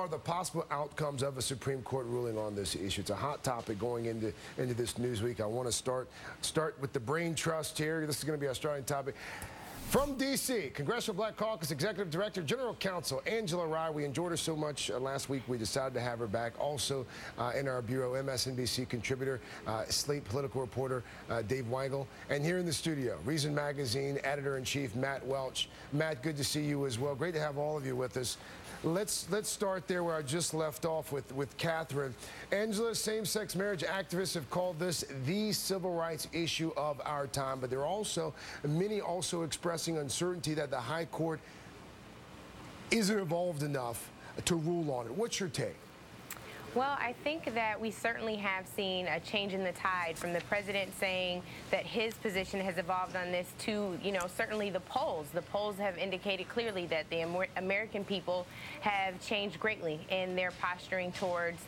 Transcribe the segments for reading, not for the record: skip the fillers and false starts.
are the possible outcomes of a Supreme Court ruling on this issue? It's a hot topic going into this news week. I want to start with the brain trust here. This is going to be our starting topic. From D.C., Congressional Black Caucus Executive Director, General Counsel Angela Rye. We enjoyed her so much last week, we decided to have her back. Also in our bureau, MSNBC contributor, Slate political reporter, Dave Weigel. And here in the studio, Reason Magazine Editor-in-Chief, Matt Welch. Matt, good to see you as well. Great to have all of you with us. Let's start there where I just left off with Catherine. Angela, same-sex marriage activists have called this the civil rights issue of our time, but there are also many expressing uncertainty that the High Court isn't evolved enough to rule on it. What's your take? Well, I think that we certainly have seen a change in the tide from the president saying that his position has evolved on this to, certainly the polls. The polls have indicated clearly that the American people have changed greatly in their posturing towards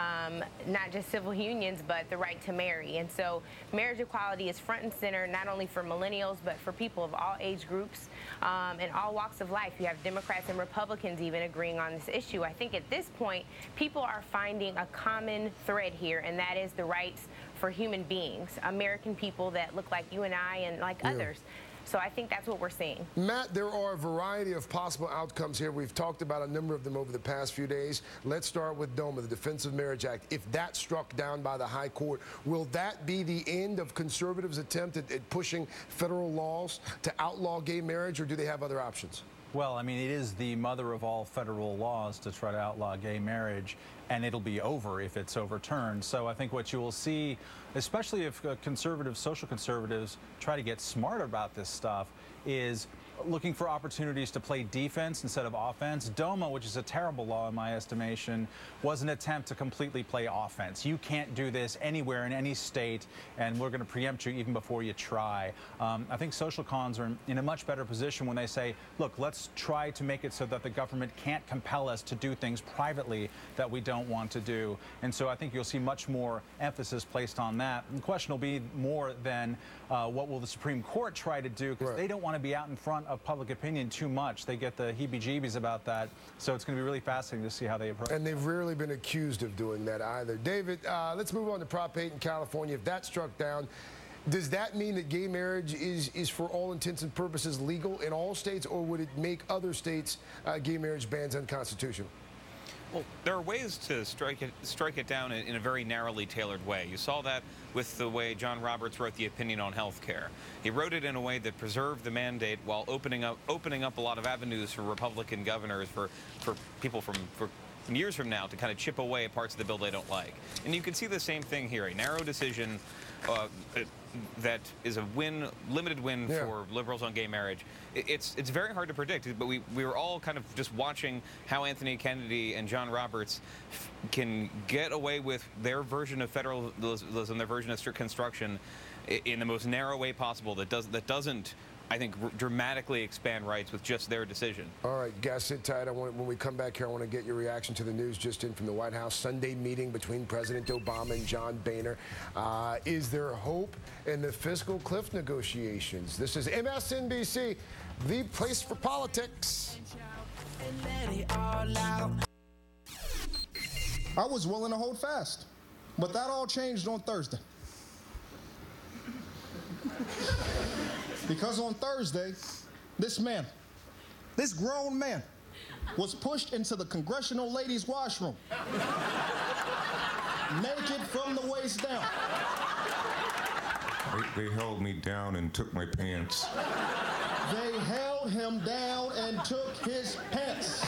not just civil unions, but the right to marry. And so marriage equality is front and center, not only for millennials, but for people of all age groups and all walks of life. You have Democrats and Republicans even agreeing on this issue. I think at this point, people are finding a common thread here, and that is the rights for human beings, American people that look like you and I and like others. So I think that's what we're seeing. Matt, there are a variety of possible outcomes here. We've talked about a number of them over the past few days. Let's start with DOMA, the Defense of Marriage Act. If that's struck down by the High Court, will that be the end of conservatives' attempt at pushing federal laws to outlaw gay marriage, or do they have other options? Well, I mean, it is the mother of all federal laws to try to outlaw gay marriage, and it'll be over if it's overturned. So I think what you will see, especially if social conservatives try to get smart about this stuff, is looking for opportunities to play defense instead of offense. DOMA, which is a terrible law in my estimation, was an attempt to completely play offense. You can't do this anywhere in any state, and we're going to preempt you even before you try. I think social cons are in a much better position when they say, look, let's try to make it so that the government can't compel us to do things privately that we don't want to do. And so I think you'll see much more emphasis placed on that. And the question will be more than what will the Supreme Court try to do, because they don't want to be out in front of public opinion too much. They get the heebie-jeebies about that. So it's going to be really fascinating to see how they approach it. And they've rarely been accused of doing that either. David, let's move on to Prop 8 in California. If that's struck down, does that mean that gay marriage is for all intents and purposes legal in all states, or would it make other states' gay marriage bans unconstitutional? Well, there are ways to strike it down in a very narrowly tailored way. You saw that with the way John Roberts wrote the opinion on health care. He wrote it in a way that preserved the mandate while opening up a lot of avenues for Republican governors, for people for years from now to kind of chip away at parts of the bill they don't like. And you can see the same thing here, a narrow decision that is a limited win for liberals on gay marriage. It's very hard to predict, but we were all kind of just watching how Anthony Kennedy and John Roberts can get away with their version of federalism, their version of strict construction, in the most narrow way possible that doesn't, I think, dramatically expand rights with just their decision. All right, guys, sit tight. When we come back here, I want to get your reaction to the news just in from the White House Sunday meeting between President Obama and John Boehner. Is there hope in the fiscal cliff negotiations? This is MSNBC, the place for politics. I was willing to hold fast, but that all changed on Thursday. Because on Thursday, this grown man, was pushed into the congressional ladies' washroom, naked from the waist down. They held me down and took my pants. They held him down and took his pants.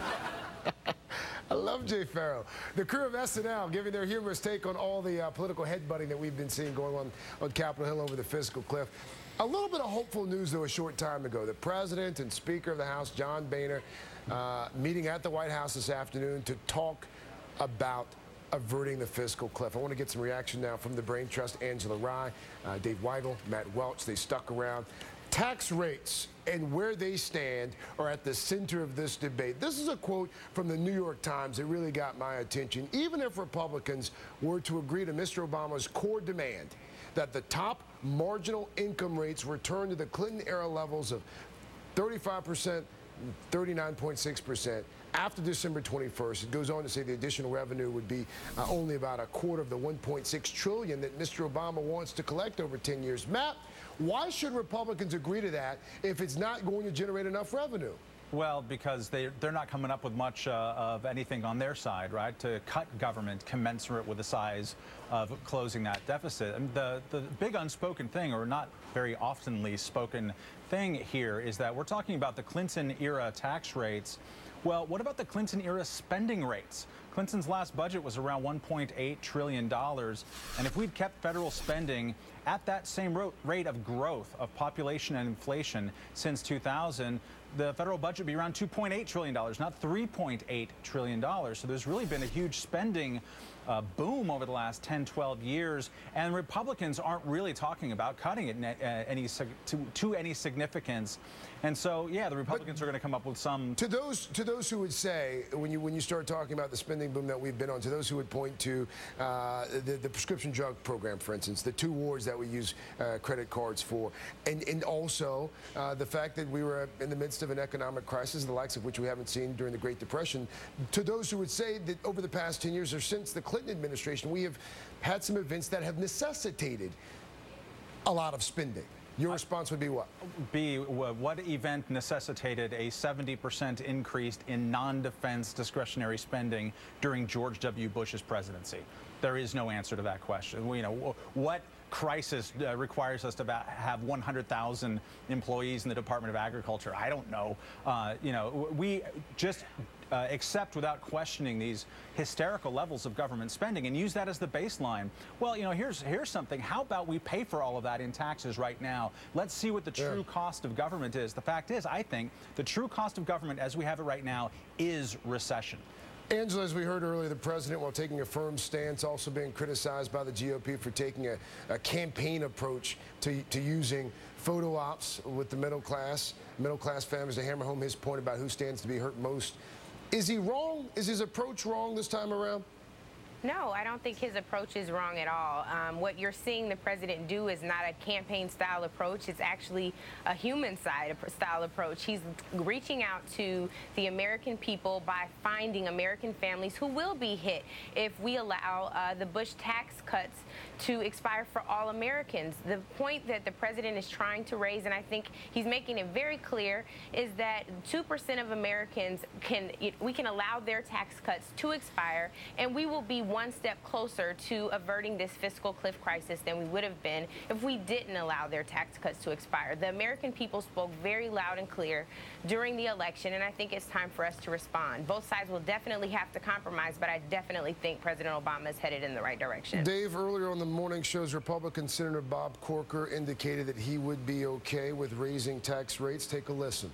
I love Jay Farrow. The crew of SNL giving their humorous take on all the political headbutting that we've been seeing going on Capitol Hill over the fiscal cliff. A little bit of hopeful news, though, a short time ago. The President and Speaker of the House, John Boehner, meeting at the White House this afternoon to talk about averting the fiscal cliff. I want to get some reaction now from the Brain Trust, Angela Rye, Dave Weigel, Matt Welch. They stuck around. Tax rates and where they stand are at the center of this debate. This is a quote from the New York Times that really got my attention. Even if Republicans were to agree to Mr. Obama's core demand that the top marginal income rates return to the Clinton-era levels of 35%, 39.6%, after December 21st. It goes on to say the additional revenue would be only about a quarter of the $1.6 trillion that Mr. Obama wants to collect over 10 years. Matt, why should Republicans agree to that if it's not going to generate enough revenue? Well, because they're not coming up with much of anything on their side, right, to cut government commensurate with the size of closing that deficit. And the big unspoken thing, or not very oftenly spoken thing here, is that we're talking about the Clinton-era tax rates. Well, what about the Clinton-era spending rates? Clinton's last budget was around $1.8 trillion. And if we'd kept federal spending at that same rate of growth of population and inflation since 2000, the federal budget would be around $2.8 trillion, not $3.8 trillion. So there's really been a huge spending boom over the last 10, 12 years, and Republicans aren't really talking about cutting it to any significance. And so, yeah, the Republicans are going to come up with some. To those who would say, when you start talking about the spending boom that we've been on, to those who would point to the prescription drug program, for instance, the 2 wards that we use credit cards for, and also the fact that we were in the midst of an economic crisis, the likes of which we haven't seen during the Great Depression. To those who would say that over the past 10 years or since the Clinton administration, we have had some events that have necessitated a lot of spending. Your response would be what? What event necessitated a 70% increase in non-defense discretionary spending during George W. Bush's presidency? There is no answer to that question. What crisis requires us to have 100,000 employees in the Department of Agriculture? I don't know. We just accept without questioning these hysterical levels of government spending and use that as the baseline. Well, here's something. How about we pay for all of that in taxes right now? Let's see what the true cost of government is. The fact is, I think the true cost of government as we have it right now is recession. Angela, as we heard earlier, the president, while taking a firm stance, also being criticized by the GOP for taking a campaign approach to using photo ops with the middle class families to hammer home his point about who stands to be hurt most. Is he wrong? Is his approach wrong this time around? No, I don't think his approach is wrong at all. What you're seeing the president do is not a campaign-style approach. It's actually a human-style approach. He's reaching out to the American people by finding American families who will be hit if we allow the Bush tax cuts to expire for all Americans. The point that the president is trying to raise, and I think he's making it very clear, is that 2% of Americans we can allow their tax cuts to expire, and we will be one step closer to averting this fiscal cliff crisis than we would have been if we didn't allow their tax cuts to expire. The American people spoke very loud and clear during the election, and I think it's time for us to respond. Both sides will definitely have to compromise, but I definitely think President Obama is headed in the right direction. Dave, earlier on the morning shows, Republican Senator Bob Corker indicated that he would be okay with raising tax rates. Take a listen.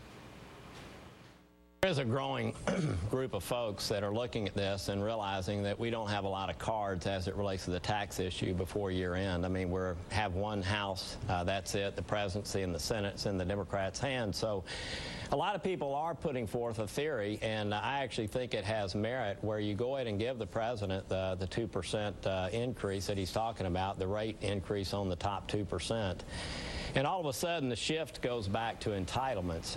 There's a growing group of folks that are looking at this and realizing that we don't have a lot of cards as it relates to the tax issue before year end. I mean, we have one House, that's it. The presidency and the Senate's in the Democrats' hands. So a lot of people are putting forth a theory, and I actually think it has merit, where you go ahead and give the president the 2% increase that he's talking about, the rate increase on the top 2%. And all of a sudden, the shift goes back to entitlements.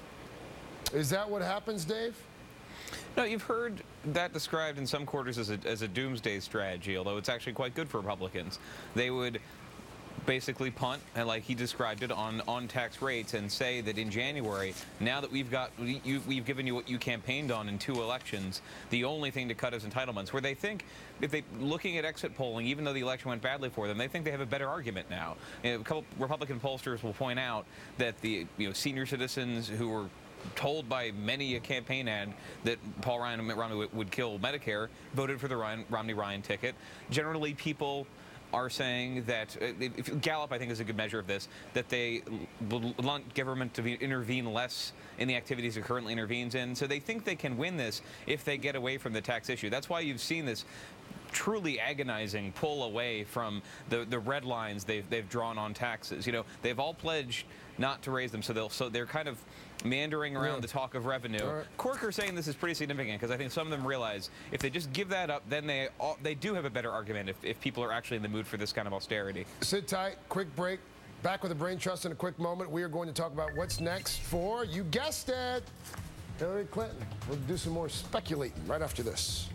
Is that what happens, Dave? No, you've heard that described in some quarters as a doomsday strategy, although it's actually quite good for Republicans. They would basically punt, and like he described it, on tax rates and say that in January, now that we've given you what you campaigned on in 2 elections, the only thing to cut is entitlements, where they think, looking at exit polling, even though the election went badly for them, they think they have a better argument now. A couple Republican pollsters will point out that the senior citizens who were told by many a campaign ad that Paul Ryan and Mitt Romney would kill Medicare, voted for the Romney-Ryan ticket. Generally, people are saying that, Gallup, I think, is a good measure of this, that they want government to intervene less in the activities it currently intervenes in. So they think they can win this if they get away from the tax issue. That's why you've seen this truly agonizing pull away from the red lines they've drawn on taxes. They've all pledged not to raise them, so they're kind of meandering around the talk of revenue. Right. Corker saying this is pretty significant because I think some of them realize if they just give that up, then they do have a better argument if people are actually in the mood for this kind of austerity. Sit tight, quick break. Back with the Brain Trust in a quick moment. We are going to talk about what's next for, you guessed it, Hillary Clinton. We'll do some more speculating right after this.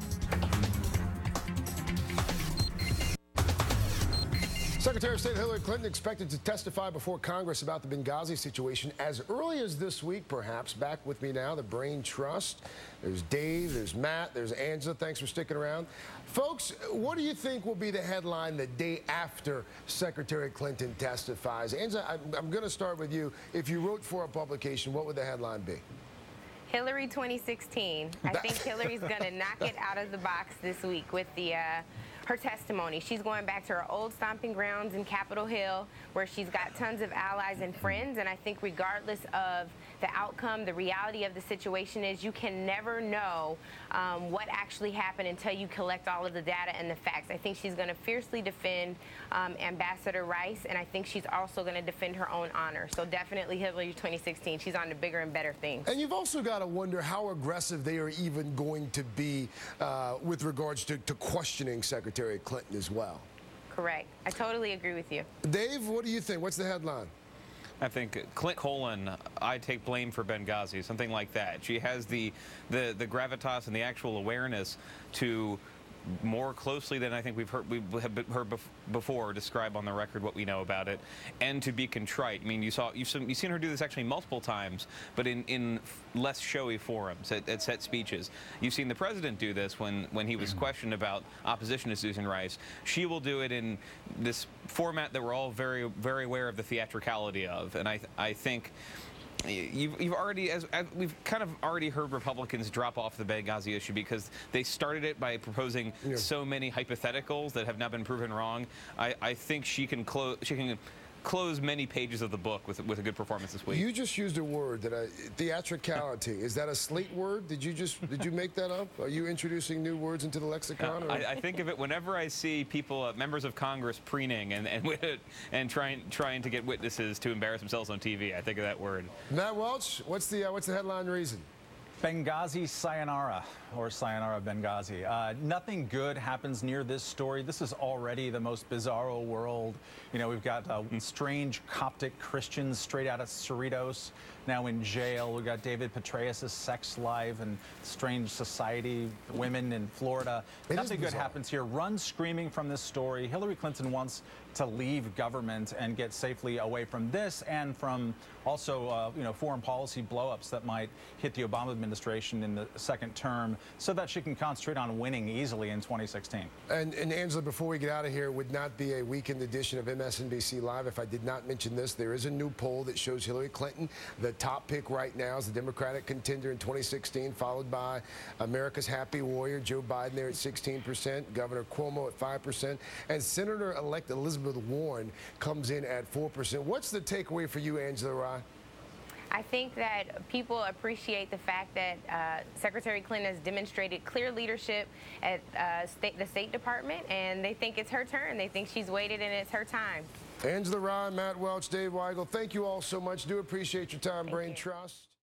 Secretary of State Hillary Clinton expected to testify before Congress about the Benghazi situation as early as this week, perhaps. Back with me now, the Brain Trust. There's Dave, there's Matt, there's Angela. Thanks for sticking around. Folks, what do you think will be the headline the day after Secretary Clinton testifies? Angela, I'm going to start with you. If you wrote for a publication, what would the headline be? Hillary 2016. I think Hillary's going to knock it out of the box this week with her testimony. She's going back to her old stomping grounds in Capitol Hill, where she's got tons of allies and friends. And I think regardless of the outcome, the reality of the situation is you can never know what actually happened until you collect all of the data and the facts. I think she's going to fiercely defend Ambassador Rice, and I think she's also going to defend her own honor. So definitely Hillary 2016. She's on to bigger and better things. And you've also got to wonder how aggressive they are even going to be with regards to questioning Secretary Clinton as well. Correct. I totally agree with you. Dave, what do you think? What's the headline? I think Clinton, I take blame for Benghazi, something like that. She has the gravitas and the actual awareness to more closely than I think we've heard before describe on the record what we know about it, and to be contrite. I mean, you've seen her do this actually multiple times, but in less showy forums, at set speeches. You've seen the president do this when he was questioned about opposition to Susan Rice. She will do it in this format that we're all very, very aware of the theatricality of, and I think you've already, as we've kind of already heard Republicans drop off the Benghazi issue because they started it by proposing so many hypotheticals that have now been proven wrong. I think she can close many pages of the book with a good performance this week. You just used a word theatricality. Is that a Slate word? Did you make that up? Are you introducing new words into the lexicon? I think of it whenever I see people, members of Congress, preening and trying to get witnesses to embarrass themselves on TV. I think of that word. Matt Welch, what's the headline reason? Benghazi sayonara, or sayonara Benghazi. Nothing good happens near this story. This is already the most bizarro world. You know, we've got strange Coptic Christians straight out of Cerritos now in jail. We've got David Petraeus' sex life and strange society, women in Florida. Nothing good happens here. Run screaming from this story. Hillary Clinton wants to leave government and get safely away from this and from also, foreign policy blowups that might hit the Obama administration in the second term, so that she can concentrate on winning easily in 2016. And Angela, before we get out of here, it would not be a weekend edition of MSNBC Live if I did not mention this. There is a new poll that shows Hillary Clinton, the top pick right now, is the Democratic contender in 2016, followed by America's happy warrior, Joe Biden, there at 16%, Governor Cuomo at 5%, and Senator-elect Elizabeth Warren comes in at 4%. What's the takeaway for you, Angela Rye? I think that people appreciate the fact that Secretary Clinton has demonstrated clear leadership at the State Department, and they think it's her turn. They think she's waited and it's her time. Angela Rye, Matt Welch, Dave Weigel, thank you all so much. Do appreciate your time, Brain Trust.